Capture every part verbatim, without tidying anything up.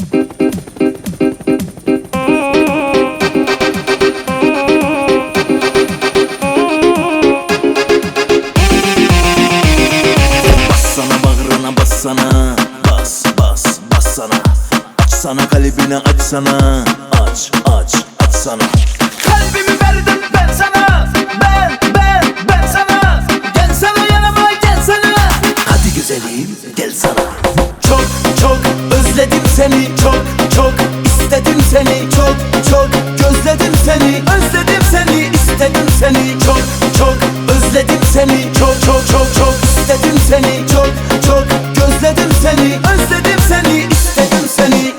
Bassana bağrına bassana, bas bas bassana. Açsana kalbini açsana, aç aç açsana. Kalbimi verdim ben sana, ben ben ben sana. Gelsene yanıma gelsene. Hadi güzelim gel sana. Çok çok özledim seni, çok çok istedim seni, çok çok gözledim seni, özledim seni, istedim seni, çok çok özledim seni, çok çok çok çok istedim seni, çok çok gözledim seni, özledim seni, istedim seni.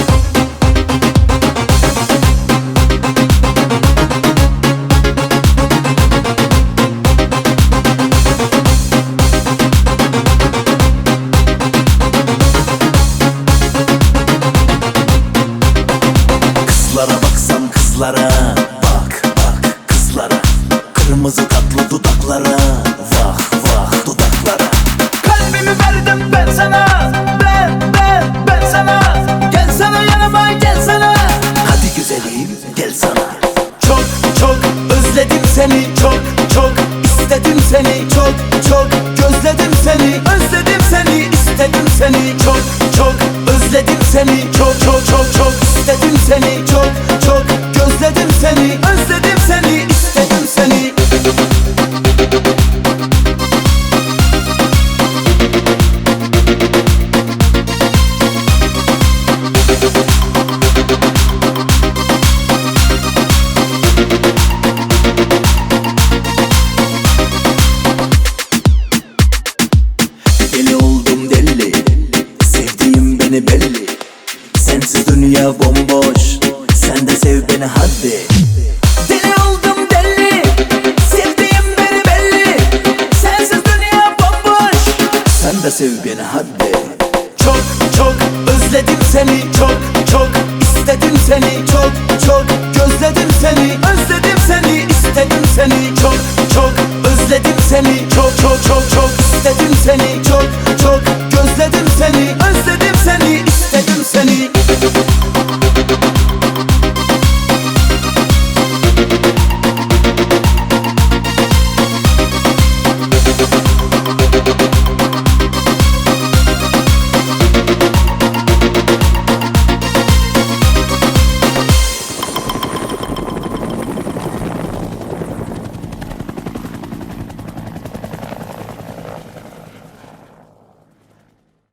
Kızlara baksam kızlara, bak bak kızlara. Kırmızı tatlı dudaklara, vah vah dudaklara. Kalbimi verdim ben sana, ben ben ben sana. Gelsene yanıma gelsene. Hadi güzelim gel sana. Çok çok özledim seni, çok çok istedim seni, çok çok gözledim seni, özledim seni, istedim seni, çok çok özledim seni, çok çok çok çok istedim seni, çok çok gözledim seni, özledim seni, istedim seni. Deli oldum deli, sevdiğim beni belli. Sensiz dünya bomboş, sen de sev beni hadi. Deli oldum deli, sevdiğim beni belli. Sensiz dünya bomboş. Sen de sev beni hadi. Çok çok özledim seni, çok çok istedim seni, çok çok gözledim seni, özledim seni, istedim seni, çok çok özledim seni, çok çok çok çok istedim seni, çok